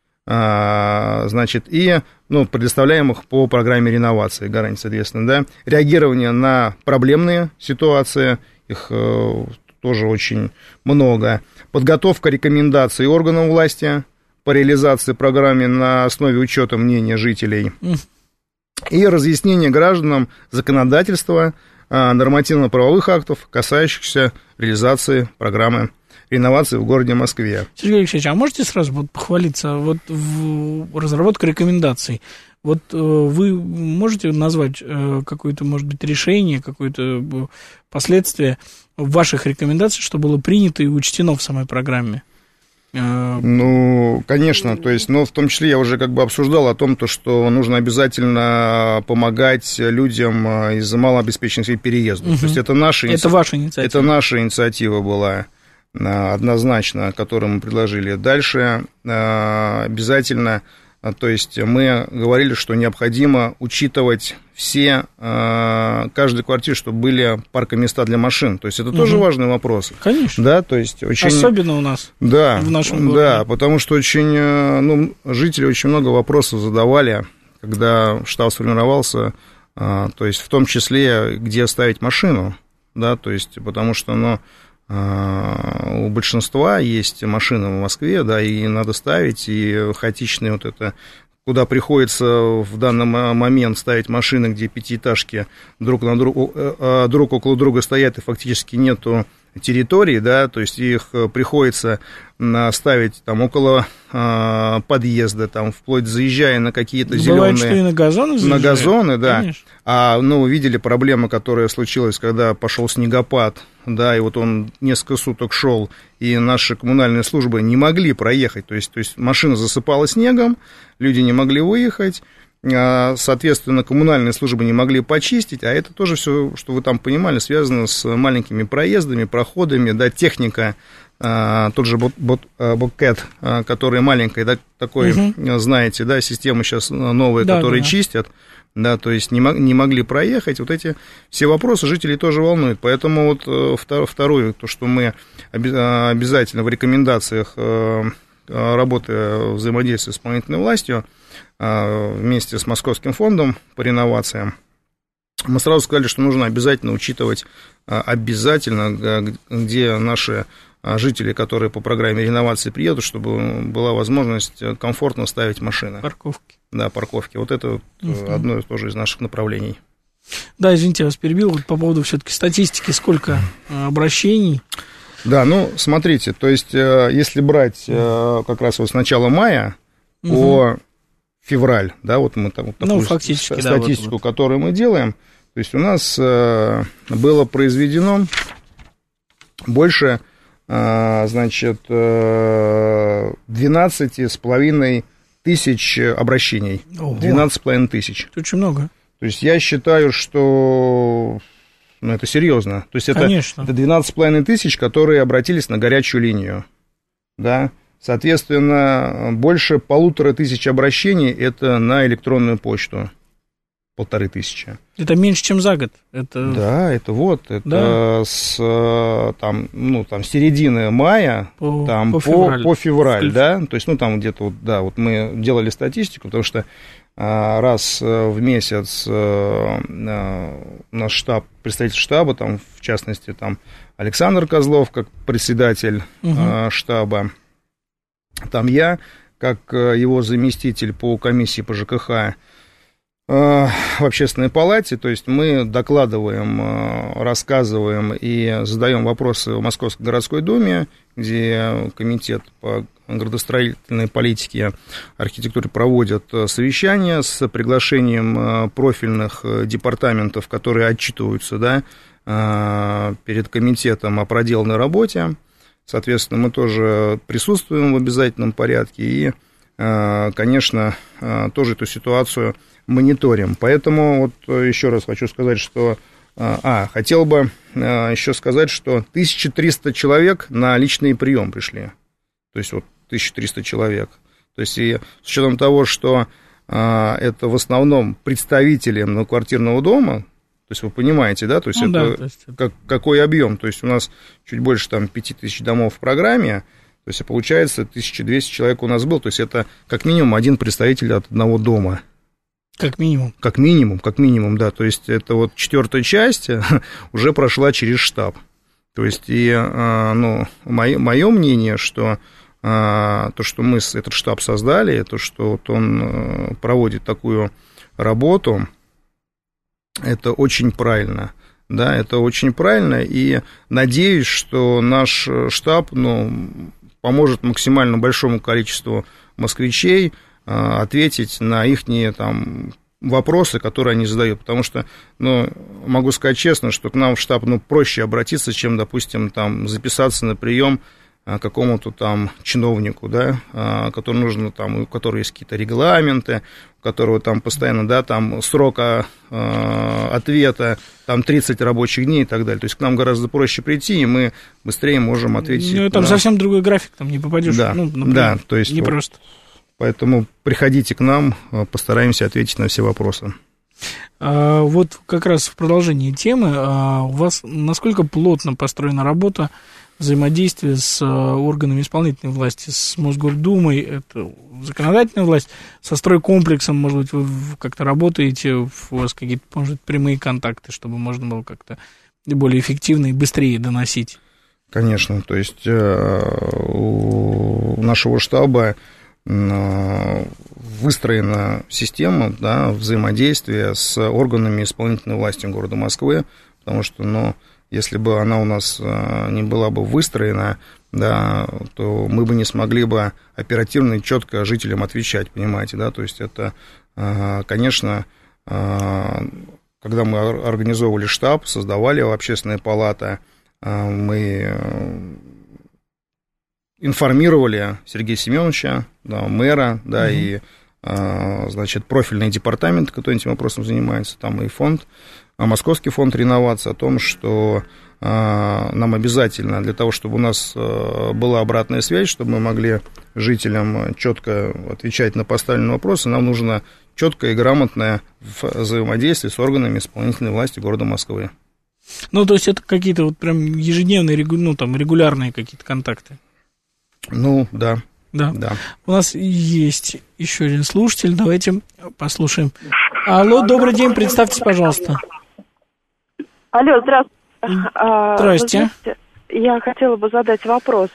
А, значит, и ну, предоставляемых по программе реновации гарантий, соответственно, да, реагирование на проблемные ситуации, их э, тоже очень много, подготовка рекомендаций органов власти по реализации программы на основе учета мнения жителей mm. и разъяснение гражданам законодательства, э, нормативно-правовых актов, касающихся реализации программы реновации в городе Москве. Сергей Алексеевич, а можете сразу вот похвалиться вот в разработке рекомендаций? Вот э, вы можете назвать э, какое-то, может быть, решение, какое-то последствие ваших рекомендаций, что было принято и учтено в самой программе? Э... Ну, конечно, то есть, но в том числе я уже как бы обсуждал о том, то, что нужно обязательно помогать людям из малообеспеченных переездов. Угу. То есть это наша это ваша инициатива. Это наша инициатива была. Однозначно, который мы предложили. Дальше обязательно, то есть мы говорили, что необходимо учитывать все, каждой квартире, чтобы были паркоместа для машин. То есть это угу. тоже важный вопрос. Конечно. Да, то есть очень... Особенно у нас, да, в нашем городе. Да, потому что очень, ну, жители очень много вопросов задавали, когда штаб сформировался, то есть в том числе, где ставить машину, да, то есть потому что, ну, у большинства есть машины в Москве, да, и надо ставить, и хаотичные вот это, куда приходится в данный момент ставить машины, где пятиэтажки друг, на друг, друг около друга стоят, и фактически нету территории, да, то есть их приходится ставить там около а, подъезда, там, вплоть заезжая на какие-то зеленые... Бывает, что и на газоны заезжают. На газоны, да. Конечно. А, ну, видели проблему, которая случилась, когда пошел снегопад, да, и вот он несколько суток шел, и наши коммунальные службы не могли проехать, то есть, то есть машина засыпала снегом, люди не могли выехать, соответственно, коммунальные службы не могли почистить, а это тоже все, что вы там понимали, связано с маленькими проездами, проходами, да, техника, тот же Бобкэт, который маленький, да, такой, угу. знаете, да, системы сейчас новые, да, которые да. чистят, да, то есть не, мог, не могли проехать, вот эти все вопросы жителей тоже волнуют, поэтому вот второе, то, что мы обязательно в рекомендациях работы взаимодействия с исполнительной властью вместе с Московским фондом по реновациям, мы сразу сказали, что нужно обязательно учитывать, обязательно, где наши жители, которые по программе реновации приедут, чтобы была возможность комфортно ставить машины. Парковки. Да, парковки. Вот это uh-huh. одно тоже из наших направлений. Да, извините, я вас перебил. Вот по поводу все-таки статистики, сколько обращений? Да, ну, смотрите, то есть, если брать как раз вот с начала мая uh-huh. по февраль, да, вот мы там вот такую ну, фактически, статистику, да, вот, которую мы делаем, то есть у нас было произведено больше, значит, двенадцать с половиной тысяч обращений. Ого. двенадцать с половиной тысяч. Это очень много. То есть я считаю, что ну, это серьезно. То есть это, это двенадцать с половиной тысяч, которые обратились на горячую линию. Да? Соответственно, больше полутора тысяч обращений это на электронную почту. Полторы тысячи. Это меньше, чем за год. Это... Да, это вот, это да. с там, ну, там, середины мая по, там, по, по февраль, по февраль да, то есть, ну, там где-то, вот, да, вот мы делали статистику, потому что а, раз в месяц а, наш штаб, представитель штаба, там, в частности, там, Александр Козлов, как председатель угу. а, штаба, там я, как его заместитель по комиссии по ЖКХ, в общественной палате, то есть мы докладываем, рассказываем и задаем вопросы в Московской городской думе, где комитет по градостроительной политике, архитектуре проводит совещания с приглашением профильных департаментов, которые отчитываются, да, перед комитетом о проделанной работе. Соответственно, мы тоже присутствуем в обязательном порядке и, конечно, тоже эту ситуацию мониторим. Поэтому вот еще раз хочу сказать, что... А, хотел бы еще сказать, что тысяча триста человек на личный прием пришли. То есть вот тысяча триста человек. То есть и с учетом того, что это в основном представители многоквартирного дома, то есть вы понимаете, да, то есть, ну, это, да, то есть как, какой объем, то есть у нас чуть больше там пять тысяч домов в программе, то есть получается тысяча двести человек у нас был, то есть это как минимум один представитель от одного дома. Как минимум. Как минимум, как минимум, да, то есть это вот четвертая часть уже прошла через штаб. То есть и, ну, мое, мое мнение, что то, что мы этот штаб создали, то, что вот он проводит такую работу, это очень правильно, да, это очень правильно, и надеюсь, что наш штаб, ну, поможет максимально большому количеству москвичей ответить на их там вопросы, которые они задают, потому что, ну, могу сказать честно, что к нам в штаб, ну, проще обратиться, чем, допустим, там, записаться на прием какому-то там чиновнику, да, который нужно там, у которого есть какие-то регламенты, у которого там постоянно, да, там срока э, ответа, там тридцать рабочих дней и так далее. То есть к нам гораздо проще прийти, и мы быстрее можем ответить. Ну, там на... совсем другой график, там не попадешь, да, ну, например, да, то есть не вот, просто. Поэтому приходите к нам, постараемся ответить на все вопросы. А, вот как раз в продолжении темы, а, у вас насколько плотно построена работа взаимодействие с органами исполнительной власти, с Мосгордумой, это законодательная власть, со стройкомплексом, может быть, вы как-то работаете, у вас какие-то, может быть, прямые контакты, чтобы можно было как-то более эффективно и быстрее доносить? Конечно, то есть у нашего штаба выстроена система, да, взаимодействия с органами исполнительной власти города Москвы, потому что, ну, если бы она у нас не была бы выстроена, да, то мы бы не смогли бы оперативно и четко жителям отвечать, понимаете, да, то есть это, конечно, когда мы организовывали штаб, создавали общественные палаты, мы информировали Сергея Семеновича, да, мэра, да, mm-hmm. и, значит, профильный департамент, который этим вопросом занимается, там и фонд, Московский фонд реновации, о том, что а, нам обязательно для того, чтобы у нас а, была обратная связь, чтобы мы могли жителям четко отвечать на поставленные вопросы, нам нужно четкое и грамотное взаимодействие с органами исполнительной власти города Москвы. Ну, то есть это какие-то вот прям ежедневные, ну, там, регулярные какие-то контакты? Ну, да. Да. да. У нас есть еще один слушатель, давайте послушаем. Алло, добрый день, представьтесь, пожалуйста. Алло, здравствуйте. Здрасте. Знаете, я хотела бы задать вопрос.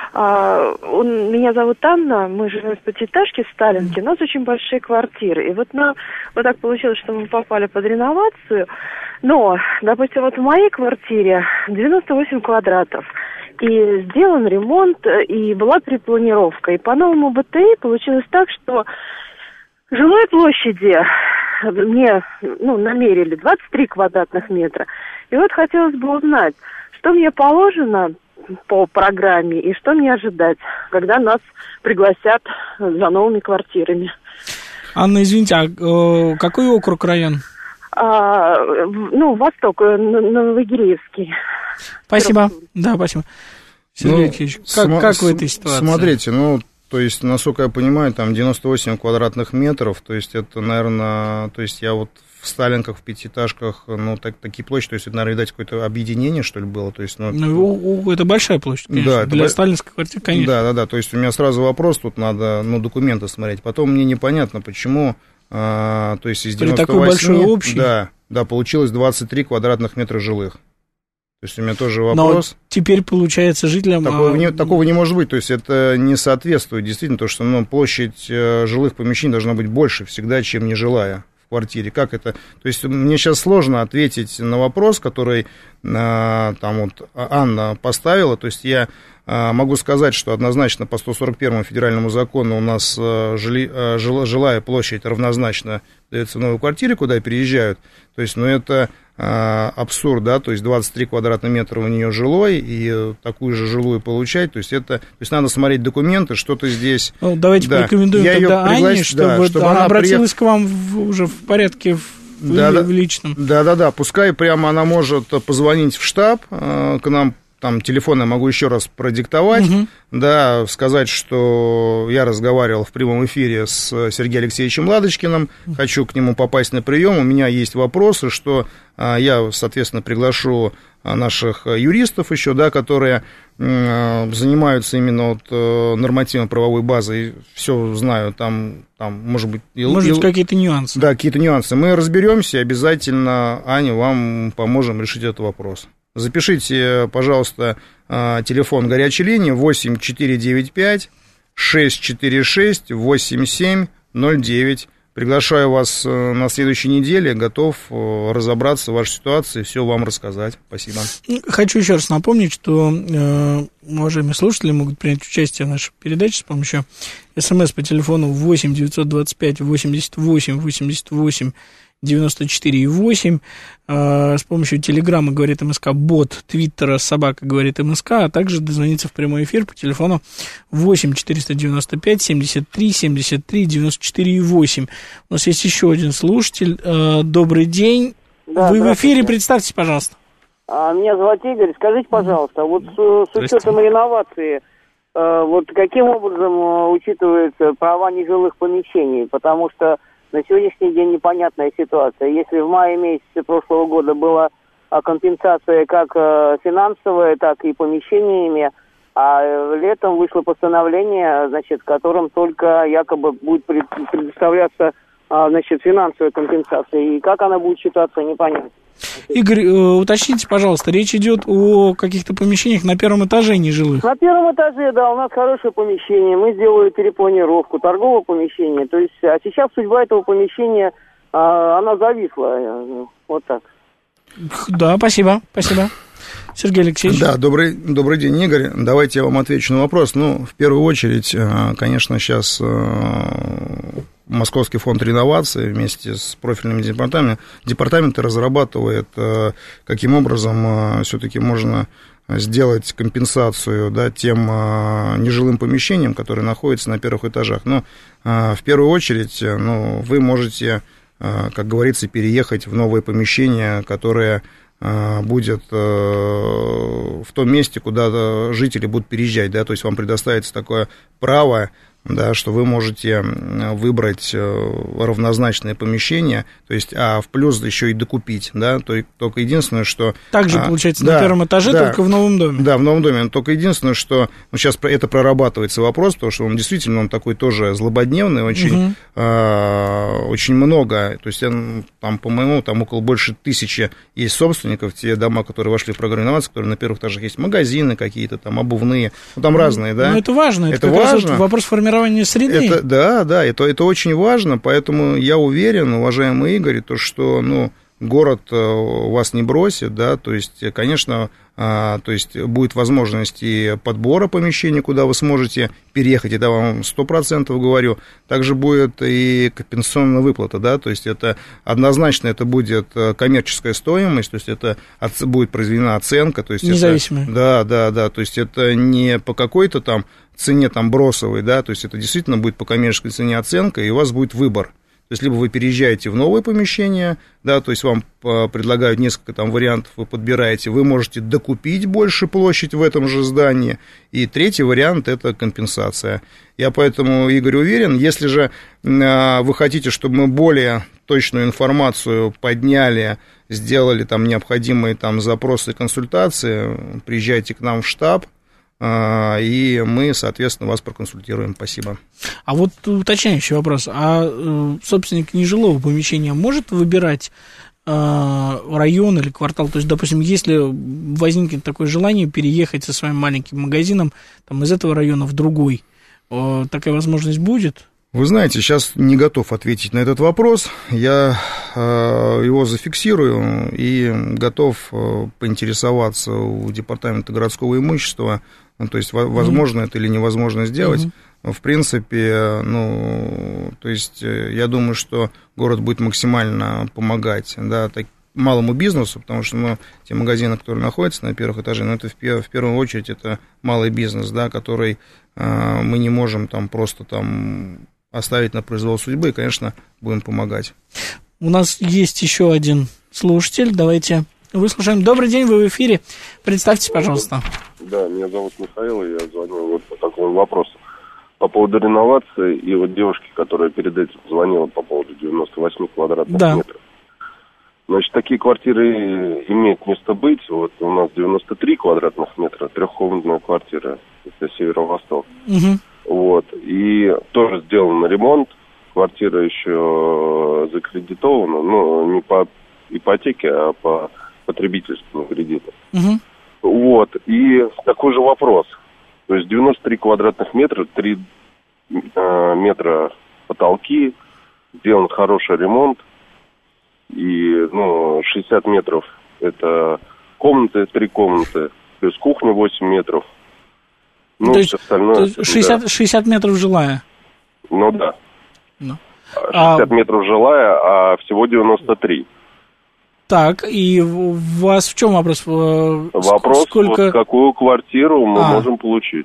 Меня зовут Анна, мы живем в пятиэтажке в Сталинке, у нас очень большие квартиры. И вот нам вот так получилось, что мы попали под реновацию. Но, допустим, вот в моей квартире девяносто восемь квадратов. И сделан ремонт, и была перепланировка. И по новому БТИ получилось так, что жилой площади мне, ну, намерили двадцать три квадратных метра. И вот хотелось бы узнать, что мне положено по программе и что мне ожидать, когда нас пригласят за новыми квартирами. Анна, извините, а э, какой округ, район? А, ну, Восток, Новогиреевский. Спасибо, да, спасибо. Сергей ну, Алексеевич, как, см- как в этой ситуации? Смотрите, ну, то есть, насколько я понимаю, там девяносто восемь квадратных метров, то есть, это, наверное, то есть, я вот в Сталинках, в пятиэтажках, ну, так, такие площади, то есть, это, наверное, видать, какое-то объединение, что ли, было, то есть, ну... Ну, это большая площадь, конечно, да, для это... сталинской квартиры, конечно. Да, да, да, то есть, у меня сразу вопрос, тут надо, ну, документы смотреть, потом мне непонятно, почему, а, то есть, из девяноста восьми... Такой большой общий? Да, да, получилось двадцать три квадратных метра жилых. То есть у меня тоже вопрос. Но теперь, получается, жителям... Такого не, такого не может быть, то есть это не соответствует действительно, то, что, ну, площадь жилых помещений должна быть больше всегда, чем нежилая в квартире? Как это? То есть мне сейчас сложно ответить на вопрос, который там вот Анна поставила. То есть я могу сказать, что однозначно по сто сорок первому федеральному закону у нас жили, жилая площадь равнозначно дается в новой квартире, куда переезжают. То есть, ну, это абсурд, да, то есть двадцать три квадратных метра у нее жилой, и такую же жилую получать, то есть это, то есть надо смотреть документы, что-то здесь... Ну, давайте да. порекомендуем я тогда пригла... Ане, чтобы, да, чтобы она, она обратилась приех... к вам в, уже в порядке в, да, в, в личном. Да-да-да, пускай прямо она может позвонить в штаб к нам, там телефон я могу еще раз продиктовать, угу. да, сказать, что я разговаривал в прямом эфире с Сергеем Алексеевичем Ладочкиным, хочу к нему попасть на прием, у меня есть вопросы, что а, я, соответственно, приглашу наших юристов еще, да, которые м, занимаются именно вот, нормативно-правовой базой, все знаю, там, там может быть... Может быть, какие-то нюансы. Да, какие-то нюансы. Мы разберемся, обязательно, Аня, вам поможем решить этот вопрос. Запишите, пожалуйста, телефон горячей линии восемь четыре девять пять шесть четыре шесть восемь семь ноль девять. Приглашаю вас на следующей неделе, готов разобраться в вашей ситуации, все вам рассказать. Спасибо. Хочу еще раз напомнить, что э, уважаемые слушатели могут принять участие в нашей передаче с помощью СМС по телефону восемь девятьсот двадцать пять восемьдесят восемь восемьдесят восемь девяносто четыре и восемь, э, с помощью телеграмма «Говорит МСК», бот, твиттера «Собака говорит МСК», а также дозвониться в прямой эфир по телефону восемь четыреста девяносто пять семьдесят три семьдесят три девяносто четыре и восемь. У нас есть еще один слушатель. Э, добрый день. Да, вы в эфире, представьтесь, пожалуйста. А, меня зовут Игорь. Скажите, пожалуйста, вот с, с учетом реновации, э, вот каким образом э, учитываются права нежилых помещений? Потому что на сегодняшний день непонятная ситуация. Если в мае месяце прошлого года была компенсация как финансовая, так и помещениями, а летом вышло постановление, значит, в котором только якобы будет предоставляться, значит, финансовая компенсация. И как она будет считаться, непонятно. Игорь, уточните, пожалуйста, речь идет о каких-то помещениях на первом этаже нежилых? На первом этаже, да, у нас хорошее помещение, мы сделали перепланировку, торговое помещение, то есть, а сейчас судьба этого помещения, а, она зависла, вот так. Да, спасибо, спасибо. Сергей Алексеевич. Да, добрый, добрый день, Игорь. Давайте я вам отвечу на вопрос. Ну, в первую очередь, конечно, сейчас Московский фонд реновации вместе с профильными департаментами, департаменты разрабатывает, каким образом все-таки можно сделать компенсацию, да, тем нежилым помещениям, которые находятся на первых этажах. Но в первую очередь, ну, вы можете, как говорится, переехать в новое помещение, которое будет в том месте, куда жители будут переезжать, да, то есть вам предоставится такое право, да, что вы можете выбрать равнозначное помещение, то есть, а в плюс еще и докупить, да, то, только единственное, что... Также, получается, а, на да, первом этаже, да, только в новом доме. Да, в новом доме, но только единственное, что ну, сейчас это прорабатывается вопрос, потому что он действительно, он такой тоже злободневный, очень, угу. а, очень много, то есть, там, по-моему, там около больше тысячи есть собственников, те дома, которые вошли в программу реновации, которые на первых этажах есть магазины какие-то, там, обувные, ну, там ну, разные, да. Ну, это важно, это, это важно. Вот вопрос формирования среды. Это, да, да, это, это очень важно, поэтому я уверен, уважаемый Игорь, то, что, ну, город вас не бросит, да, то есть, конечно, а, то есть будет возможность и подбора помещений, куда вы сможете переехать, это вам сто процентов говорю, также будет и компенсационная выплата, да, то есть это однозначно это будет коммерческая стоимость, то есть это будет произведена оценка, то есть независимая. Это, да, да, да, то есть это не по какой-то там цене там бросовой, да, то есть это действительно будет по коммерческой цене оценка, и у вас будет выбор. То есть, либо вы переезжаете в новое помещение, да, то есть вам предлагают несколько там вариантов, вы подбираете, вы можете докупить больше площадь в этом же здании, и третий вариант – это компенсация. Я поэтому, Игорь, уверен, если же вы хотите, чтобы мы более точную информацию подняли, сделали там необходимые там запросы и консультации, приезжайте к нам в штаб, и мы, соответственно, вас проконсультируем. Спасибо. А вот уточняющий вопрос. А собственник нежилого помещения может выбирать район или квартал? То есть, допустим, если возникнет такое желание переехать со своим маленьким магазином там, из этого района в другой, такая возможность будет? Вы знаете, сейчас не готов ответить на этот вопрос. Я э, его зафиксирую и готов э, поинтересоваться у Департамента городского имущества, ну, то есть, возможно mm-hmm. это или невозможно сделать. Mm-hmm. В принципе, ну, то есть, я думаю, что город будет максимально помогать, да, так, малому бизнесу, потому что, ну, те магазины, которые находятся на первых этажах, ну, это в, в первую очередь это малый бизнес, да, который э, мы не можем там просто там оставить на произвол судьбы, и, конечно, будем помогать. У нас есть еще один слушатель, давайте выслушаем. Добрый день, вы в эфире, представьтесь, пожалуйста. Да, меня зовут Михаил, и я звоню вот по такому вопросу. По поводу реновации и вот девушки, которая перед этим звонила по поводу девяноста восьми квадратных да. метров. Значит, такие квартиры имеют место быть. Вот у нас девяносто три квадратных метра, трехкомнатная квартира, это северо-восток. Угу. Вот, и тоже сделан ремонт, квартира еще закредитована, но не по ипотеке, а по потребительскому кредиту. Угу. Вот, и такой же вопрос. То есть девяносто три квадратных метра, три э, метра потолки, сделан хороший ремонт, и, ну, шестьдесят метров это комнаты, три комнаты, плюс кухня восемь метров. Ну, то есть, остальное, то есть шестьдесят, да. шестьдесят метров жилая? Ну, да. Ну. шестьдесят а... метров жилая, а всего девяносто три. Так, и у вас в чем вопрос? Вопрос, сколько... вот какую квартиру мы а. можем получить.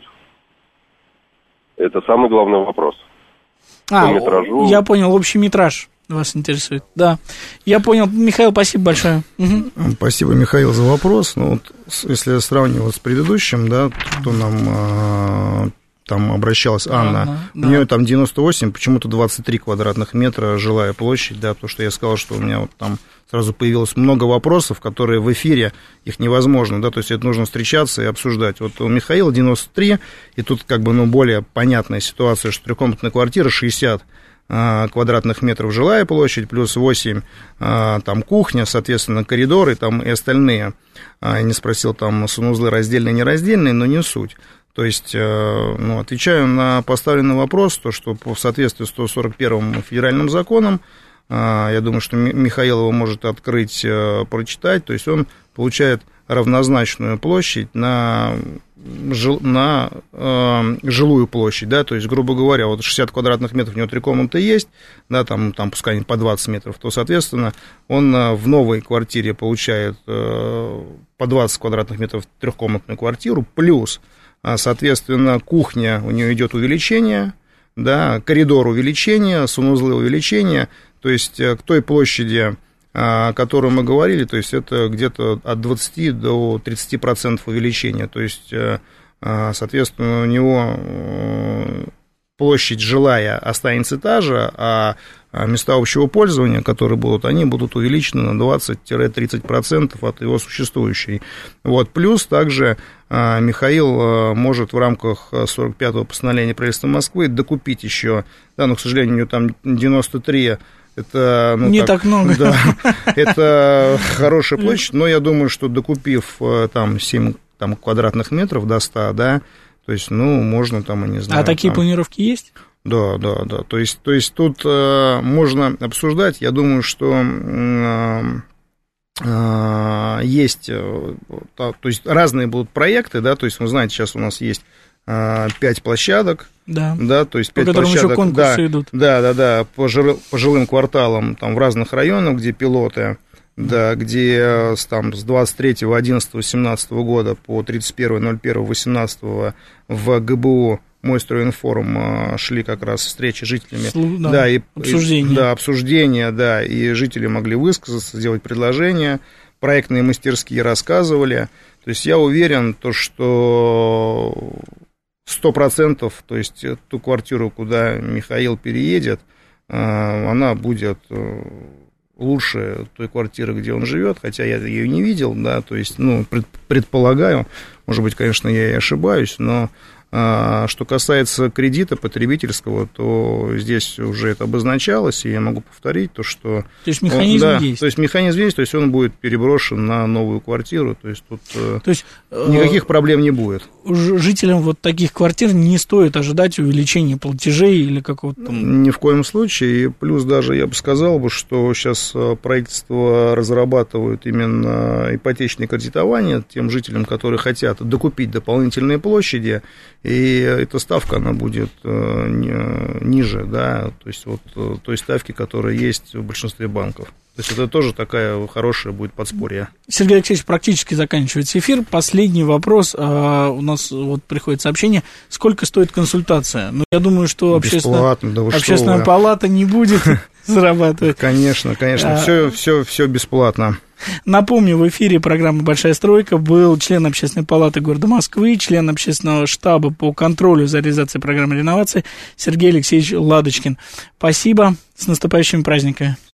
Это самый главный вопрос. А, по метражу. Я понял, общий метраж вас интересует. Да, я понял. Михаил, спасибо большое. Угу. Спасибо, Михаил, за вопрос. Ну, вот, если сравнивать с предыдущим, да, кто нам а, там обращалась, Анна, ага, у да. нее там девяносто восемь, почему-то двадцать три квадратных метра жилая площадь, да, потому что я сказал, что у меня вот там сразу появилось много вопросов, которые в эфире, их невозможно, да, то есть это нужно встречаться и обсуждать. Вот у Михаила девяносто три, и тут как бы, ну, более понятная ситуация, что трехкомнатная квартира, шестьдесят квадратных метров жилая площадь, плюс восемь там кухня, соответственно, коридоры там и остальные. Я не спросил, там санузлы раздельные, нераздельные, но не суть. То есть, ну, отвечаю на поставленный вопрос, то, что в соответствии с сто сорок первым федеральным законом, я думаю, что Михаил его может открыть, прочитать, то есть он получает равнозначную площадь на, жил, на э, жилую площадь, да, то есть, грубо говоря, вот шестьдесят квадратных метров, у него три комнаты есть, да, там, там пускай по двадцать метров, то, соответственно, он в новой квартире получает э, по двадцать квадратных метров трехкомнатную квартиру, плюс, соответственно, кухня, у нее идет увеличение, да, коридор увеличения, санузлы увеличения, то есть, к той площади, о которой мы говорили, то есть это где-то от двадцати до тридцати процентов увеличения, то есть, соответственно, у него площадь жилая останется та же, а места общего пользования, которые будут, они будут увеличены на двадцать-тридцать процентов от его существующей. Вот. Плюс также Михаил может в рамках сорок пятого постановления правительства Москвы докупить еще, да, но, к сожалению, у него там девяносто три. Это, ну, не так, так много. Да, это хорошая площадь, но я думаю, что докупив там семь там, квадратных метров до ста, да, то есть, ну, можно там, я не знаю. А такие там... планировки есть? Да, да, да, то есть, то есть тут э, можно обсуждать, я думаю, что э, э, есть, э, то, то есть, разные будут проекты, да, то есть, вы знаете, сейчас у нас есть пять площадок, да, да, то есть пять площадок, еще конкурсы да, идут. Да, да, да, по, жир, по жилым кварталам там в разных районах, где пилоты, да, где там с двадцать третьего одиннадцатого семнадцатого года по тридцать первое ноль первое восемнадцатого в ГБУ Мой стройинформ шли как раз встречи с жителями. Слу, да, да, и, обсуждения. И, да, обсуждения, да, и жители могли высказаться, сделать предложения, проектные мастерские рассказывали. То есть я уверен, то, что сто процентов, то есть ту квартиру, куда Михаил переедет, она будет лучше той квартиры, где он живет, хотя я ее не видел, да, то есть, ну, предполагаю, может быть, конечно, я и ошибаюсь, но Что касается кредита потребительского, то здесь уже это обозначалось, и я могу повторить то, что... То есть механизм он, да, есть. То есть механизм есть, то есть он будет переброшен на новую квартиру, то есть тут то есть, никаких проблем не будет. Жителям вот таких квартир не стоит ожидать увеличения платежей или какого-то там... Ни в коем случае, и плюс даже я бы сказал, бы, что сейчас правительство разрабатывает именно ипотечное кредитование тем жителям, которые хотят докупить дополнительные площади, и эта ставка, она будет э, ниже, да, то есть вот той ставки, которая есть в большинстве банков. То есть это тоже такая хорошая будет подспорье. Сергей Алексеевич, практически заканчивается эфир. Последний вопрос. А, у нас вот приходит сообщение. Сколько стоит консультация? Ну, я думаю, что общественная, да общественная что палата не будет зарабатывать. Конечно, конечно. Все, все, все бесплатно. Напомню, в эфире программы «Большая стройка» был член Общественной палаты города Москвы, член общественного штаба по контролю за реализацией программы реновации Сергей Алексеевич Ладочкин. Спасибо. С наступающими праздниками.